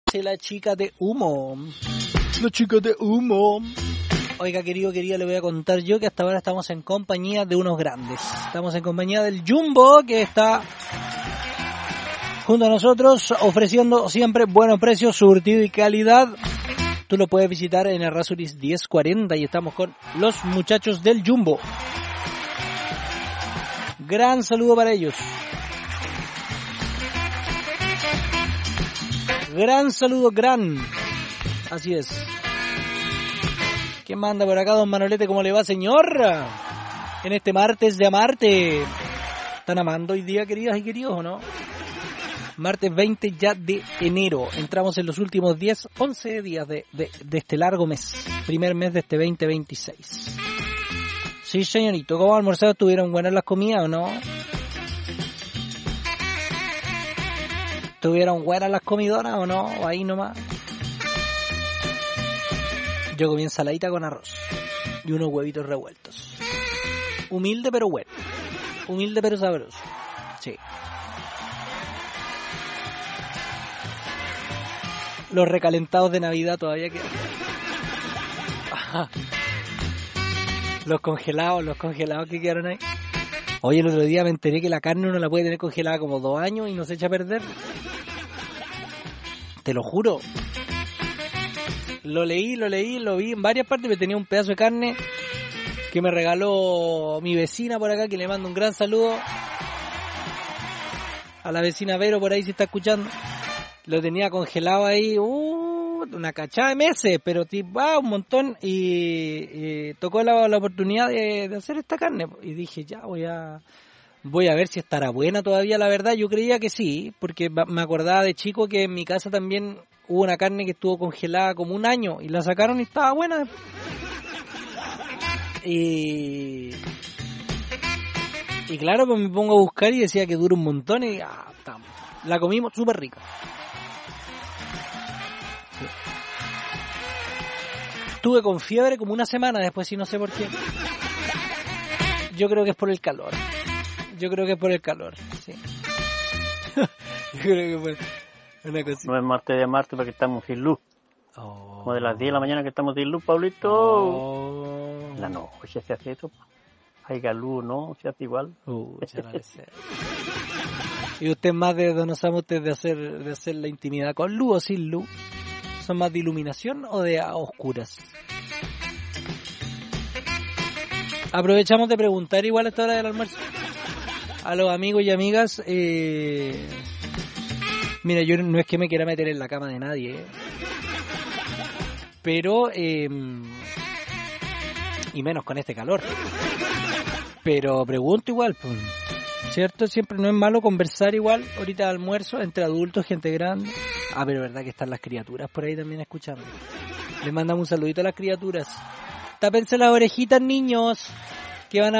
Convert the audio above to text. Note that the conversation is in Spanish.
La chica de humo. La chica de humo. Oiga, querida, le voy a contar yo que hasta ahora estamos en compañía de unos grandes. Estamos en compañía del Jumbo, que está junto a nosotros ofreciendo siempre buenos precios, surtido y calidad. Tú lo puedes visitar en Errázuriz 1040 y estamos con los muchachos del Jumbo. Gran saludo para ellos. Gran saludo, gran. Así es. ¿Quién manda por acá, don Manolete? ¿Cómo le va, señor? En este martes de amarte. ¿Están amando hoy día, queridas y queridos, o no? Martes 20 ya de enero. Entramos en los últimos 11 días de este largo mes. Primer mes de este 2026. Sí, señorito. ¿Cómo almorzaron? ¿Estuvieron buenas las comidas o no? ¿Tuvieron buenas las comidoras o no? ¿O ahí nomás? Yo comí ensaladita con arroz y unos huevitos revueltos. Humilde pero bueno. Humilde pero sabroso. Sí. Los recalentados de Navidad todavía quedan. Ajá. Los congelados que quedaron ahí. Oye, el otro día me enteré que la carne uno la puede tener congelada como 2 años y no se echa a perder. Te lo juro. Lo leí, lo vi en varias partes. Me tenía un pedazo de carne que me regaló mi vecina por acá, que le mando un gran saludo a la vecina Vero por ahí si está escuchando. Lo tenía congelado ahí, una cachada de meses, pero un montón, y tocó la oportunidad de hacer esta carne, y dije, ya voy a ver si estará buena todavía. La verdad, yo creía que sí, porque me acordaba de chico que en mi casa también hubo una carne que estuvo congelada como 1 año, y la sacaron y estaba buena. Y claro, pues me pongo a buscar y decía que dura un montón, y la comimos súper rica. Estuve con fiebre como 1 semana después y no sé por qué. Yo creo que es por el calor. Sí. Yo creo que por una cosita. No es martes de martes porque estamos sin luz. Como de las 10 de la mañana que estamos sin luz, Pablito. La noche se hace eso. Hay luz, ¿no? Se hace igual. ¿Y usted más de Don Osamu, usted de hacer la intimidad con luz o sin luz? ¿Son más de iluminación o de oscuras? Aprovechamos de preguntar igual a esta hora del almuerzo a los amigos y amigas. Mira, yo no es que me quiera meter en la cama de nadie, pero y menos con este calor. Pero pregunto igual, pues, ¿cierto? Siempre no es malo conversar igual ahorita de almuerzo entre adultos, gente grande. Pero verdad que están las criaturas por ahí también escuchando. Les mandamos un saludito a las criaturas. Tápense las orejitas, niños, que van a